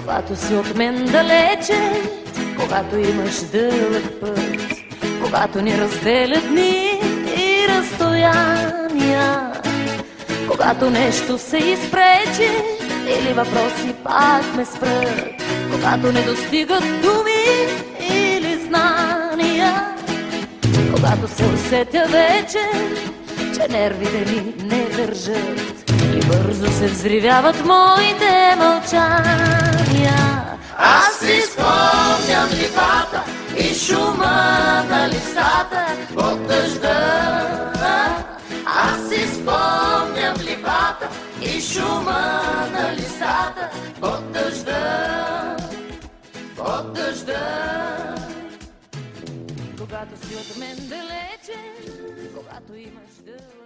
Когато си от мен далече, когато имаш дълъг път, когато ни разделят дни и разстояния, когато нещо се изпречи или въпроси пак ме спрат, когато не достигат думи или знания, когато се усетя вече, че нервите ми не държат и бързо се взривяват моите мълчания. Аз си спомням липата и шума на листата от дъжда. Аз си спомням липата и шума на листата от дъжда. От дъжда. Когато си от мен далече, когато имаш дълъг